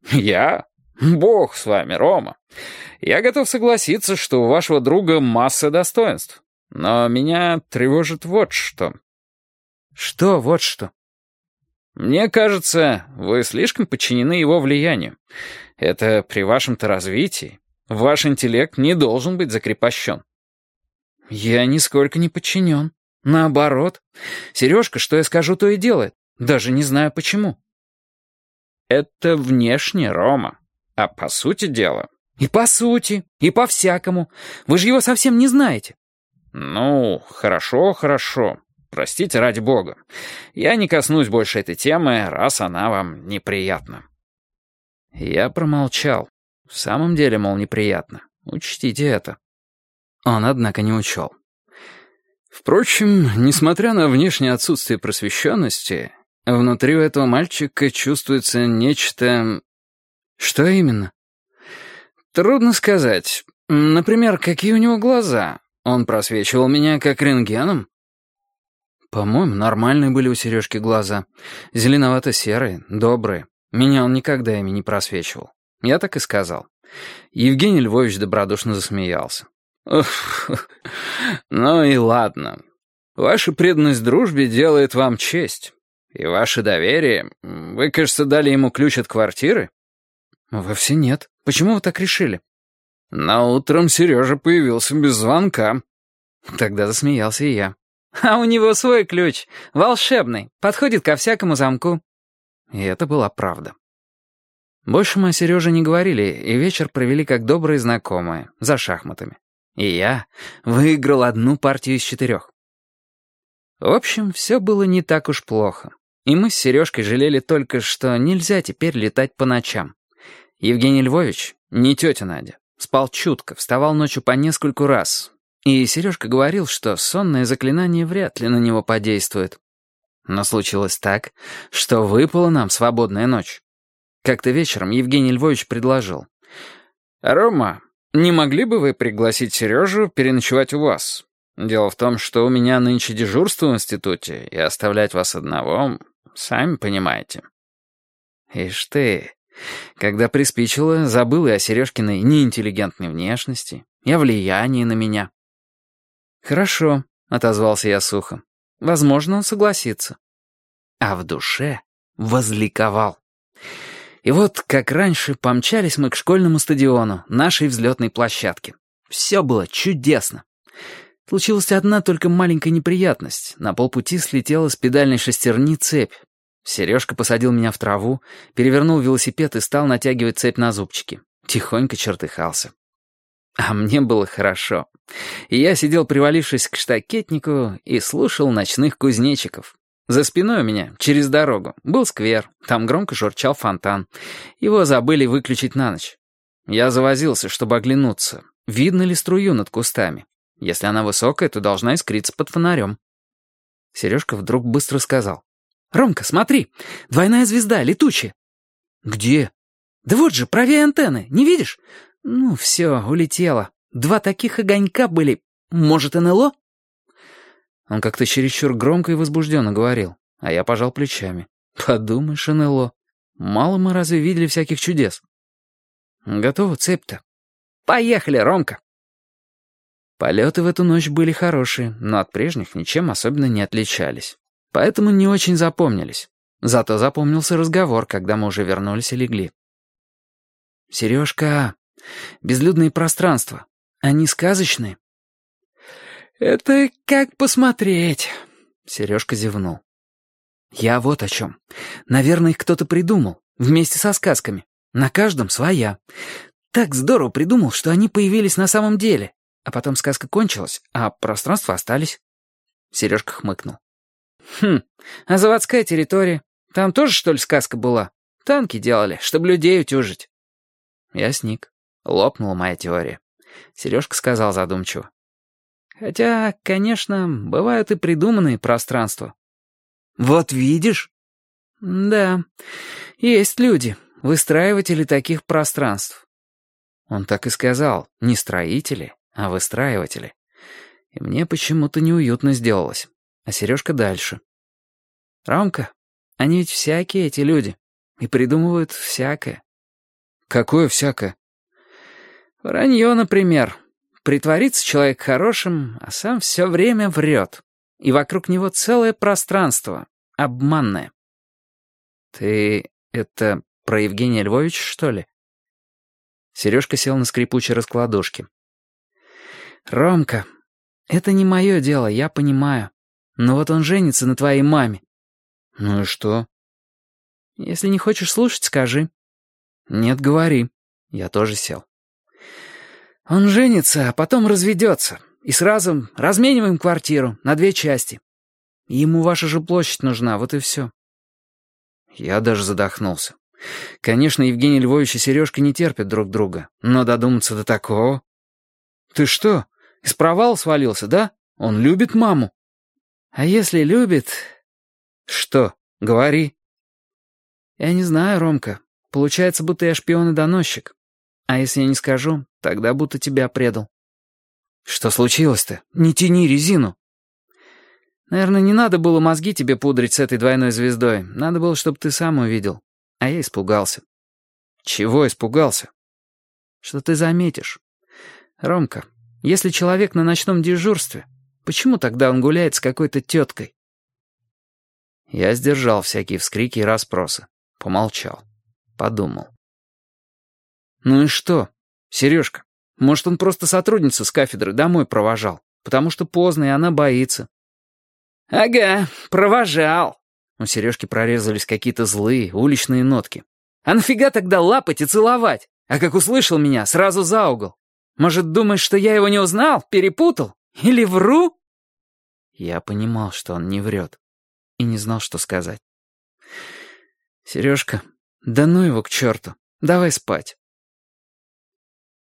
Я? Бог с вами, Рома. Я готов согласиться, что у вашего друга масса достоинств. Но меня тревожит вот что. Что вот что? Мне кажется, вы слишком подчинены его влиянию. Это при вашем-то развитии. Ваш интеллект не должен быть закрепощен. Я нисколько не подчинен. Наоборот. Сережка, что я скажу, то и делает. Даже не знаю почему. Это внешне, Рома. А по сути дела... И по сути, и по-всякому. Вы же его совсем не знаете. Ну, хорошо, хорошо. Простите, ради бога. Я не коснусь больше этой темы, раз она вам неприятна. Я промолчал. В самом деле, мол, неприятно. Учтите это. Он, однако, не учел. Впрочем, несмотря на внешнее отсутствие просвещенности, внутри у этого мальчика чувствуется нечто... Что именно? Трудно сказать. Например, какие у него глаза? Он просвечивал меня как рентгеном? По-моему, нормальные были у Сережки глаза. Зеленовато-серые, добрые. Меня он никогда ими не просвечивал. Я так и сказал. Евгений Львович добродушно засмеялся. Ну и ладно. Ваша преданность дружбе делает вам честь. И ваше доверие... Вы, кажется, дали ему ключ от квартиры? Вовсе нет. Почему вы так решили? На утром Сережа появился без звонка. Тогда засмеялся и я. А у него свой ключ, волшебный, подходит ко всякому замку. И это была правда. Больше мы о Сереже не говорили, и вечер провели как добрые знакомые, за шахматами. И я выиграл 1 партию из 4. В общем, все было не так уж плохо. И мы с Сережкой жалели только, что нельзя теперь летать по ночам. Евгений Львович, не тетя Надя, спал чутко, вставал ночью по нескольку раз. И Сережка говорил, что сонное заклинание вряд ли на него подействует. Но случилось так, что выпала нам свободная ночь. Как-то вечером Евгений Львович предложил. «Рома, не могли бы вы пригласить Сережу переночевать у вас? Дело в том, что у меня нынче дежурство в институте, и оставлять вас одного, сами понимаете». Ишь ты, когда приспичило, забыл и о Сережкиной неинтеллигентной внешности, и о влиянии на меня. «Хорошо», — отозвался я сухо. «Возможно, он согласится». А в душе возликовал. И вот, как раньше, помчались мы к школьному стадиону, нашей взлетной площадке. Все было чудесно. Случилась одна только маленькая неприятность. На полпути слетела с педальной шестерни цепь. Сережка посадил меня в траву, перевернул велосипед и стал натягивать цепь на зубчики. Тихонько чертыхался. А мне было хорошо. И я сидел, привалившись к штакетнику, и слушал ночных кузнечиков. За спиной у меня, через дорогу, был сквер, там громко журчал фонтан. Его забыли выключить на ночь. Я завозился, чтобы оглянуться, видно ли струю над кустами. Если она высокая, то должна искриться под фонарем. Сережка вдруг быстро сказал. «Ромка, смотри, двойная звезда, летучая». «Где?» «Да вот же, правее антенны, не видишь?» «Ну, все, улетело. 2 таких огонька были. Может, НЛО?» Он как-то чересчур громко и возбужденно говорил, а я пожал плечами. «Подумаешь, НЛО. Мало мы разве видели всяких чудес?» «Готова цепь-то?» «Поехали, Ромка!» Полеты в эту ночь были хорошие, но от прежних ничем особенно не отличались. Поэтому не очень запомнились. Зато запомнился разговор, когда мы уже вернулись и легли. «Сережка, безлюдные пространства, они сказочные?» «Это как посмотреть», — Сережка зевнул. «Я вот о чем. Наверное, их кто-то придумал, вместе со сказками. На каждом своя. Так здорово придумал, что они появились на самом деле. А потом сказка кончилась, а пространства остались». Сережка хмыкнул. А заводская территория? Там тоже, что ли, сказка была? Танки делали, чтобы людей утюжить». Я сник. Лопнула моя теория. Сережка сказал задумчиво. «Хотя, конечно, бывают и придуманные пространства». «Вот видишь?» «Да, есть люди, выстраиватели таких пространств». Он так и сказал, не строители, а выстраиватели. И мне почему-то неуютно сделалось. А Сережка дальше. «Ромка, они ведь всякие эти люди, и придумывают всякое. Какое всякое? Вранье, например. Притворится человек хорошим, а сам все время врет. И вокруг него целое пространство, обманное. Ты это про Евгения Львовича, что ли? Сережка сел на скрипучей раскладушке. «Ромка, это не мое дело, я понимаю. Но вот он женится на твоей маме». «Ну и что?» «Если не хочешь слушать, скажи». «Нет, говори». Я тоже сел. «Он женится, а потом разведется. И сразу размениваем квартиру на 2 части. Ему ваша же площадь нужна, вот и все». Я даже задохнулся. Конечно, Евгений Львович и Сережка не терпят друг друга, но додуматься до такого... «Ты что, из провала свалился, да? Он любит маму». «А если любит...» «Что? Говори». «Я не знаю, Ромка. Получается, будто я шпион и доносчик. А если я не скажу, тогда будто тебя предал». «Что случилось-то? Не тяни резину». «Наверное, не надо было мозги тебе пудрить с этой двойной звездой. Надо было, чтобы ты сам увидел. А я испугался». «Чего испугался?» «Что ты заметишь. Ромка, если человек на ночном дежурстве, почему тогда он гуляет с какой-то теткой?» Я сдержал всякие вскрики и расспросы. Помолчал. Подумал. «Ну и что? Сережка, может, он просто сотрудницу с кафедры домой провожал, потому что поздно, и она боится». «Ага, провожал». У Сережки прорезались какие-то злые, уличные нотки. «А нафига тогда лапать и целовать? А как услышал меня, сразу за угол. Может, думаешь, что я его не узнал, перепутал? Или вру?» Я понимал, что он не врет, и не знал, что сказать. «Сережка, да ну его к черту, давай спать».